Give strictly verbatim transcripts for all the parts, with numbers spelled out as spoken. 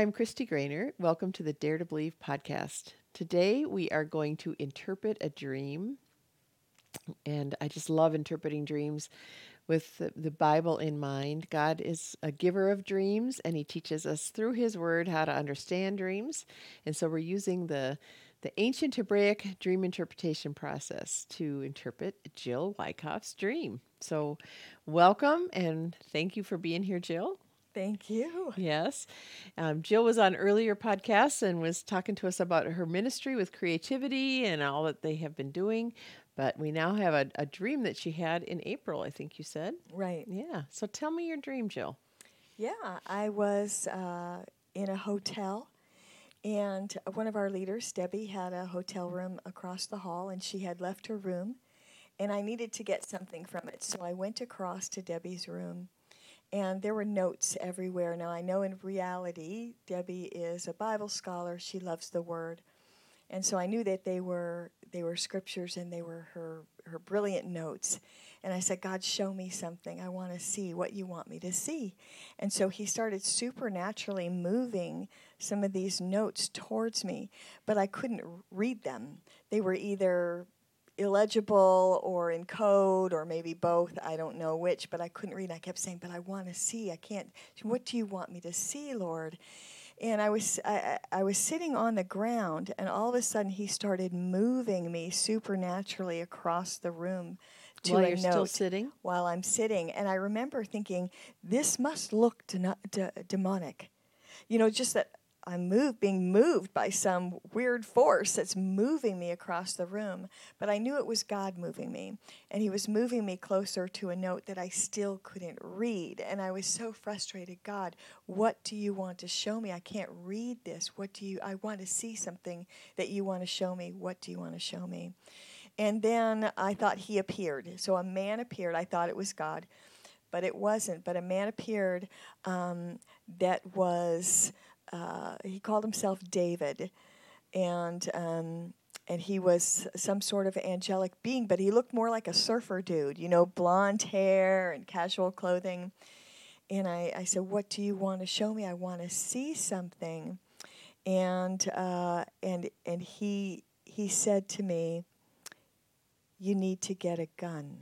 I'm Christy Grainer. Welcome to the Dare to Believe podcast. Today we are going to interpret a dream, and I just love interpreting dreams with the, the Bible in mind. God is a giver of dreams, and He teaches us through His Word how to understand dreams. And so we're using the the ancient Hebraic dream interpretation process to interpret Jill Wyckoff's dream. So, welcome and thank you for being here, Jill. Thank you. Yes. Um, Jill was on earlier podcasts and was talking to us about her ministry with creativity and all that they have been doing. But we now have a, a dream that she had in April, I think you said. Right. Yeah. So tell me your dream, Jill. Yeah, I was uh, in a hotel, and one of our leaders, Debbie, had a hotel room across the hall, and she had left her room, and I needed to get something from it. So I went across to Debbie's room, and there were notes everywhere. Now, I know in reality, Debbie is a Bible scholar. She loves the Word. And so I knew that they were they were scriptures and they were her her brilliant notes. And I said, God, show me something. I want to see what you want me to see. And so he started supernaturally moving some of these notes towards me, but I couldn't r- read them. They were either illegible or in code or maybe both. I don't know which, but I couldn't read. I kept saying, but I want to see. I can't. What do you want me to see, Lord? And I was I, I I was sitting on the ground, and all of a sudden he started moving me supernaturally across the room to While a you're still note sitting? while I'm sitting. And I remember thinking, this must look deno- de- demonic. You know, just that I'm moved, being moved by some weird force that's moving me across the room. But I knew it was God moving me, and He was moving me closer to a note that I still couldn't read. And I was so frustrated. God, what do you want to show me? I can't read this. What do you? I want to see something that you want to show me. What do you want to show me? And then I thought He appeared. So a man appeared. I thought it was God, but it wasn't. But a man appeared um, that was, uh, he called himself David, and um, and he was some sort of angelic being, but he looked more like a surfer dude, you know, blonde hair and casual clothing. And I, I said, what do you want to show me? I want to see something. And uh, and and he he said to me, you need to get a gun.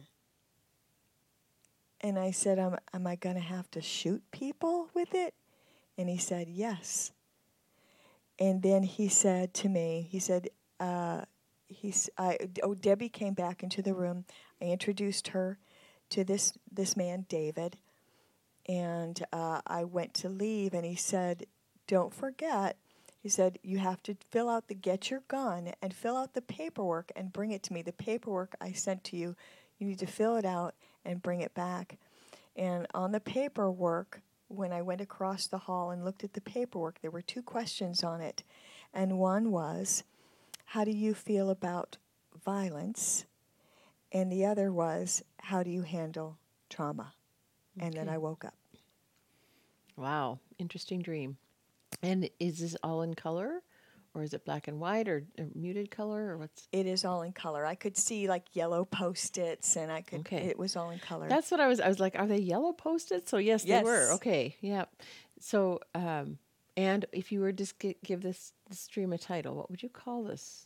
And I said, am, am I going to have to shoot people with it? And he said, yes. And then he said to me, he said, uh, he's, I, oh, Debbie came back into the room. I introduced her to this, this man, David. And uh, I went to leave, and he said, don't forget, he said, you have to fill out the, get your gun and fill out the paperwork and bring it to me. The paperwork I sent to you, you need to fill it out and bring it back. And on the paperwork, when I went across the hall and looked at the paperwork, there were two questions on it. And one was, how do you feel about violence? And the other was, how do you handle trauma? And then Okay. I woke up. Wow. Interesting dream. And is this all in color? Or is it black and white or, or muted color or what's It is all in color. I could see like yellow post-its, and I could, okay? it was all in color. That's what I was. I was like, are they yellow post-its? So yes, they were. Yes. Okay, yeah. So, um, and if you were to gi- give this, this stream a title, what would you call this?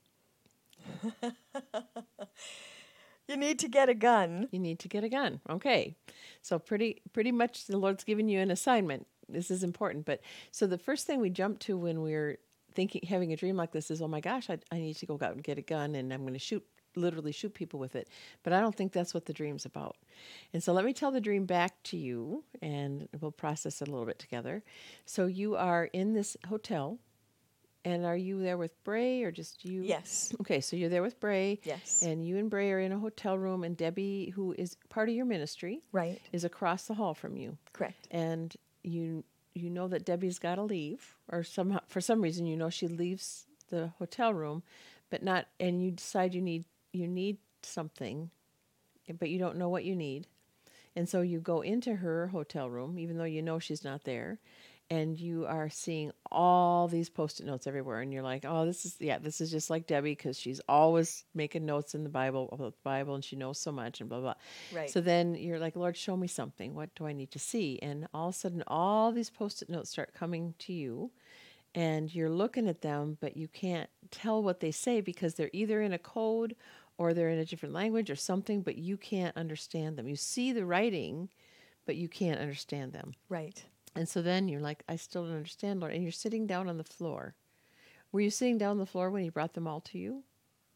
You need to get a gun. You need to get a gun. Okay, so pretty pretty much the Lord's given you an assignment. This is important. But so the first thing we jump to when we're thinking having a dream like this is, oh my gosh, I, I need to go out and get a gun, and I'm going to shoot literally shoot people with it. But I don't think that's what the dream's about. And so let me tell the dream back to you, and we'll process it a little bit together. So you are in this hotel, and are you there with Bray or just you? Yes. Okay, so you're there with Bray, Yes. and you and Bray are in a hotel room, and Debbie, who is part of your ministry, Right. is across the hall from you. Correct. And you you know that Debbie's got to leave, or somehow for some reason you know she leaves the hotel room, but not. And you decide you need you need something, but you don't know what you need, and so you go into her hotel room, even though you know she's not there, and you are seeing all these post-it notes everywhere, and you're like, oh, this is, yeah, this is just like Debbie, because she's always making notes in the Bible about the Bible, and she knows so much, and blah blah. Right. So then you're like, Lord, show me something. What do I need to see? And all of a sudden, all these post-it notes start coming to you, and you're looking at them, but you can't tell what they say because they're either in a code or they're in a different language or something, but you can't understand them. You see the writing, but you can't understand them. Right. And so then you're like, I still don't understand, Lord. And you're sitting down on the floor. Were you sitting down on the floor when he brought them all to you?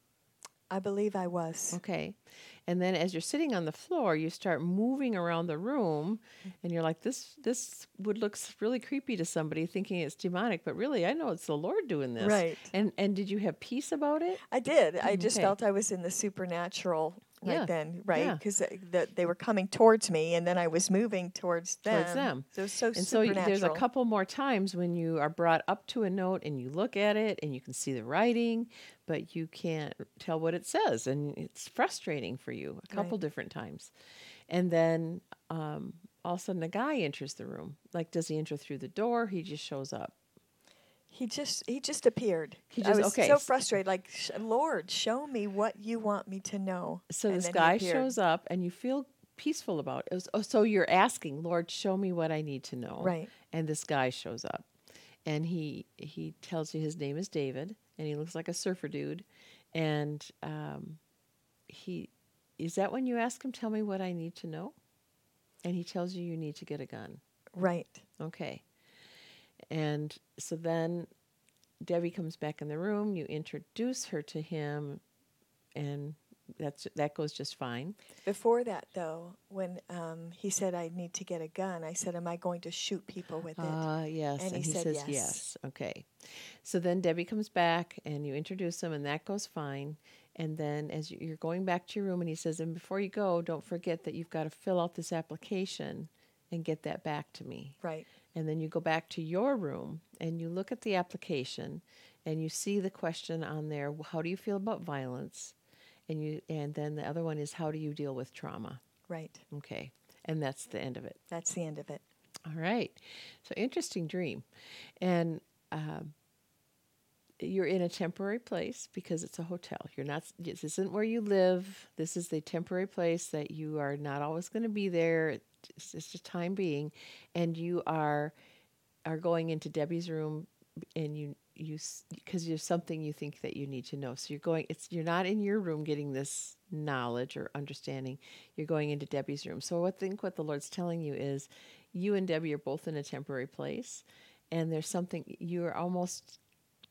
I believe I was. Okay. And then as you're sitting on the floor, you start moving around the room, and you're like, this this would look s- really creepy to somebody thinking it's demonic, but really I know it's the Lord doing this. Right. And and did you have peace about it? I did. I just Okay. felt I was in the supernatural right Yeah. then, right? Yeah. Because the, they were coming towards me, and then I was moving towards them. Towards them. So it was so And so y- supernatural. there's a couple more times when you are brought up to a note and you look at it and you can see the writing, but you can't tell what it says. And it's frustrating for you a couple Right. different times. And then um, all of a sudden a guy enters the room. Like, does he enter through the door? He just shows up. He just he just appeared. He I just- was okay, so s- frustrated. Like, "Sh- Lord, show me what you want me to know. So And this then he guy appeared. shows up and you feel peaceful about it. It was- oh, so you're asking, Lord, show me what I need to know. Right. And this guy shows up. And he he tells you his name is David, and he looks like a surfer dude. And um, he is that when you ask him, tell me what I need to know? And he tells you you need to get a gun. Right. Okay. And so then Debbie comes back in the room. You introduce her to him, and that's that goes just fine. Before that, though, when um, he said I need to get a gun, I said, "Am I going to shoot people with it?" Ah, yes. And And, he he, said says yes. yes. Okay. So then Debbie comes back and you introduce him, and that goes fine. And then as you- you're going back to your room, and he says, and before you go, don't forget that you've got to fill out this application and get that back to me. Right. And then you go back to your room and you look at the application and you see the question on there, how do you feel about violence? And you and then the other one is, how do you deal with trauma? Right. Okay. And that's the end of it. That's the end of it. All right. So interesting dream. And um, you're in a temporary place because it's a hotel. You're not, this isn't where you live. This is the temporary place that you are not always going to be there. It's just a time being. And you are are going into Debbie's room, and you you because there's something you think that you need to know. So you're going, it's you're not in your room getting this knowledge or understanding. You're going into Debbie's room. So I think what the Lord's telling you is, you and Debbie are both in a temporary place, and there's something you're almost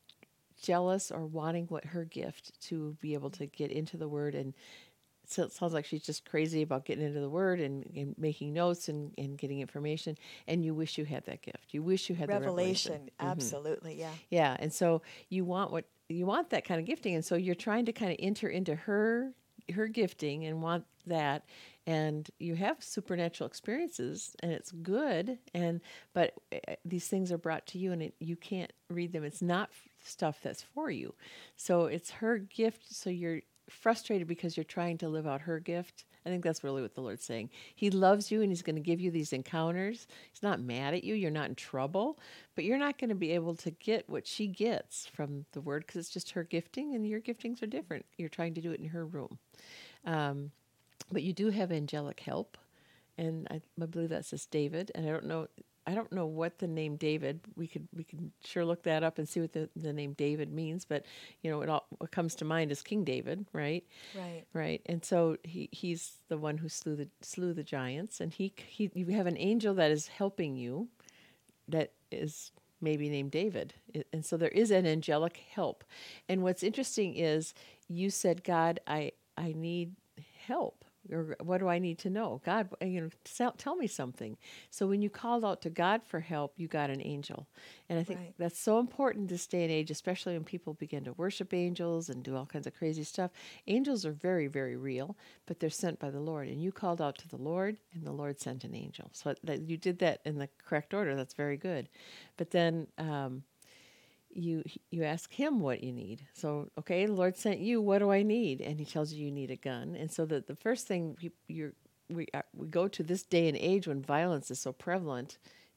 jealous or wanting what her gift to be able to get into the Word. And so it sounds like she's just crazy about getting into the Word and, and making notes and, and getting information. And you wish you had that gift. You wish you had the Revelation. revelation. Absolutely. Yeah. Yeah, and so you want what you want that kind of gifting, and so you're trying to kind of enter into her her gifting and want that, and you have supernatural experiences, and it's good, and but uh, these things are brought to you, and it, you can't read them. It's not f- stuff that's for you, so it's her gift. So you're frustrated because you're trying to live out her gift. I think that's really what the Lord's saying. He loves you, and he's going to give you these encounters. He's not mad at you. You're not in trouble, but you're not going to be able to get what she gets from the Word because it's just her gifting, and your giftings are different. You're trying to do it in her room. Um, but you do have angelic help, and I, I believe that says David. And I don't know, I don't know what the name David. We could we can sure look that up and see what the, the name David means. But you know, it all what comes to mind is King David, right? Right. Right. And so he, he's the one who slew the slew the giants, and he he you have an angel that is helping you, that is maybe named David. I- And so there is an angelic help. And what's interesting is you said, God, I I need help. Or what do I need to know? God, you know, tell, tell me something. So when you called out to God for help, you got an angel. And I think Right. that's so important this day and age, especially when people begin to worship angels and do all kinds of crazy stuff. Angels are very, very real, but they're sent by the Lord. And you called out to the Lord, and the Lord sent an angel. So that you did that in the correct order. That's very good. But then um, you you ask him what you need. So, okay, the Lord sent you. What do I need? And he tells you you need a gun. And so the, the first thing you, you're, we, uh, we go to this day and age when violence is so prevalent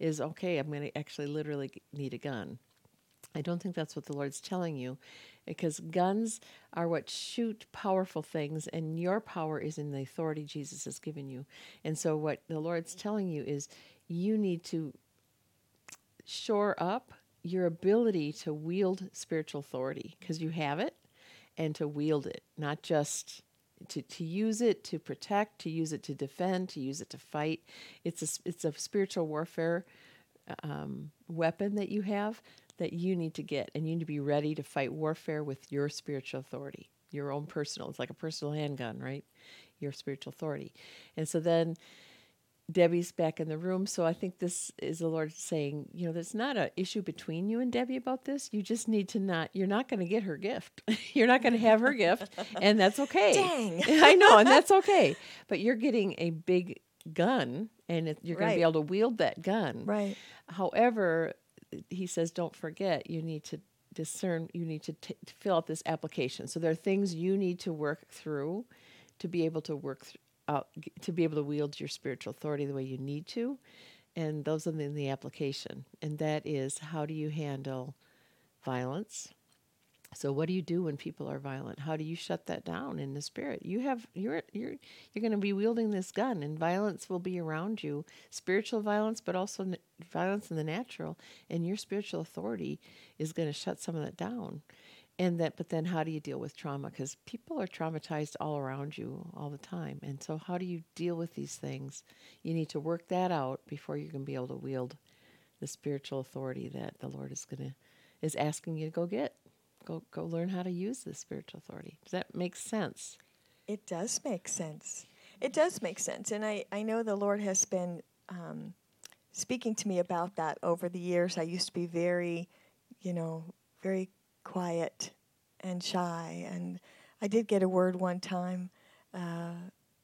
is, okay, I'm going to actually literally g- need a gun. I don't think that's what the Lord's telling you, because guns are what shoot powerful things, and your power is in the authority Jesus has given you. And so, what the Lord's telling you is you need to shore up your ability to wield spiritual authority, because you have it, and to wield it, not just to, to use it to protect, to use it to defend, to use it to fight. It's a, s- it's a spiritual warfare um, weapon that you have that you need to get, and you need to be ready to fight warfare with your spiritual authority, your own personal. It's like a personal handgun, right? Your spiritual authority. And so then Debbie's back in the room. So I think this is the Lord saying, you know, there's not an issue between you and Debbie about this. You just need to not, you're not going to get her gift. You're not going to have her gift, and that's okay. Dang. I know, and that's okay. But you're getting a big gun, and it, you're going to be Right. able to wield that gun. Right. However, he says, don't forget, you need to discern, you need to, t- to fill out this application. So there are things you need to work through to be able to work th- out, g- to be able to wield your spiritual authority the way you need to. And those are in the application. And that is, how do you handle violence? So what do you do when people are violent? How do you shut that down in the spirit? You have you're you're you're going to be wielding this gun, and violence will be around you, spiritual violence, but also n- violence in the natural, and your spiritual authority is going to shut some of that down. And that, but then how do you deal with trauma? Because people are traumatized all around you all the time. And so how do you deal with these things? You need to work that out before you're going to be able to wield the spiritual authority that the Lord is going to is asking you to go get. Go go learn how to use this spiritual authority. Does that make sense? It does make sense. It does make sense. And I, I know the Lord has been um, speaking to me about that over the years. I used to be very, you know, very quiet and shy. And I did get a word one time, uh,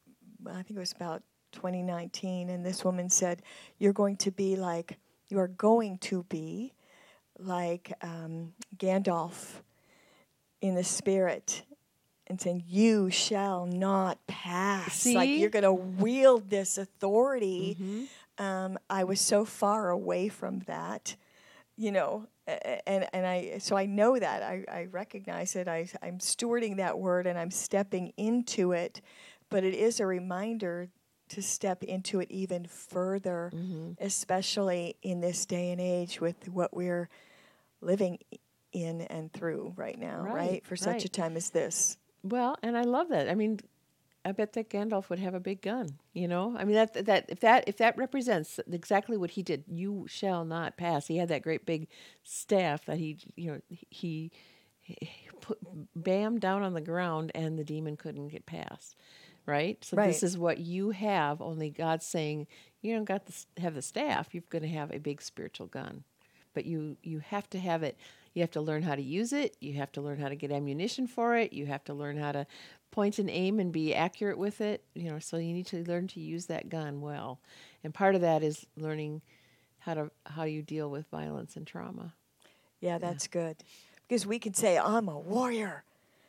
I think it was about twenty nineteen, and this woman said, you're going to be like, you are going to be like um, Gandalf in the spirit, and saying, you shall not pass. Like, See? you're going to wield this authority. Mm-hmm. Um, I was so far away from that, you know, a- a- and, and I, so I know that. I, I recognize it. I, I'm stewarding that word, and I'm stepping into it. But it is a reminder to step into it even further, Mm-hmm. especially in this day and age with what we're living in and through right now, right? Right, For such right. a time as this. Well, and I love that. I mean, I bet that Gandalf would have a big gun. You know, I mean that that if that if that represents exactly what he did, you shall not pass. He had that great big staff that he, you know, he, he put bam down on the ground, and the demon couldn't get past. Right. So Right. this is what you have. Only God's saying you don't got to s- have the staff. You're going to have a big spiritual gun, but you you have to have it. You have to learn how to use it. You have to learn how to get ammunition for it. You have to learn how to point and aim and be accurate with it. You know, so you need to learn to use that gun well. And part of that is learning how to how you deal with violence and trauma. Yeah, that's good. Because we can say, I'm a warrior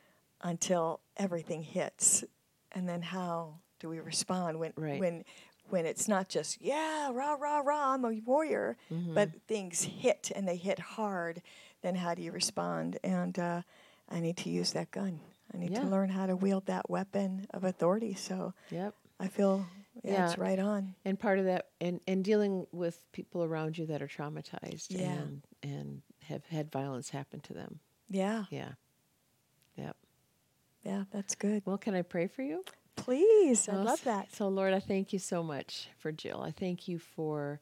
until everything hits. And then how do we respond when Right. when when it's not just, yeah, rah, rah, rah, I'm a warrior, Mm-hmm. but things hit and they hit hard, then how do you respond? And uh, I need to use that gun. I need Yeah. to learn how to wield that weapon of authority. So Yep. I feel, yeah, Yeah. it's right on. And part of that, and, and dealing with people around you that are traumatized Yeah. and and have had violence happen to them. Yeah, Yeah. Yep. yeah, that's good. Well, can I pray for you? Please, I'd Well, love s- that. So, Lord, I thank you so much for Jill. I thank you for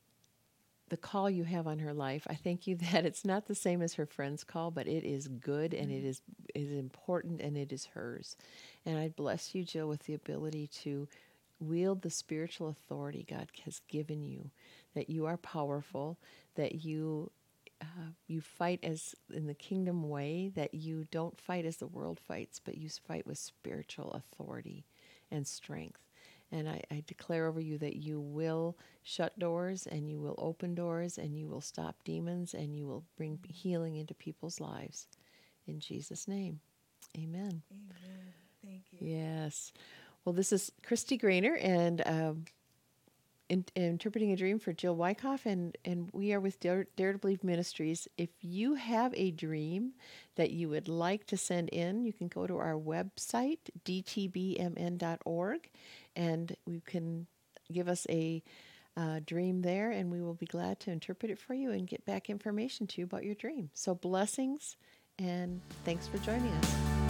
the call you have on her life. I thank you that it's not the same as her friend's call, but it is good and it is it is important and it is hers. And I bless you, Jill, with the ability to wield the spiritual authority God has given you, that you are powerful, that you uh, you fight as in the kingdom way, that you don't fight as the world fights, but you fight with spiritual authority and strength. And I, I declare over you that you will shut doors and you will open doors and you will stop demons and you will bring healing into people's lives. In Jesus' name, amen. Amen. Thank you. Yes. Well, this is Christy Grainer, and um, in, interpreting a dream for Jill Wyckoff, and, and we are with Dare, Dare to Believe Ministries. If you have a dream that you would like to send in, you can go to our website, d t b m n dot org, and you can give us a uh, dream there, and we will be glad to interpret it for you and get back information to you about your dream. So blessings, and thanks for joining us.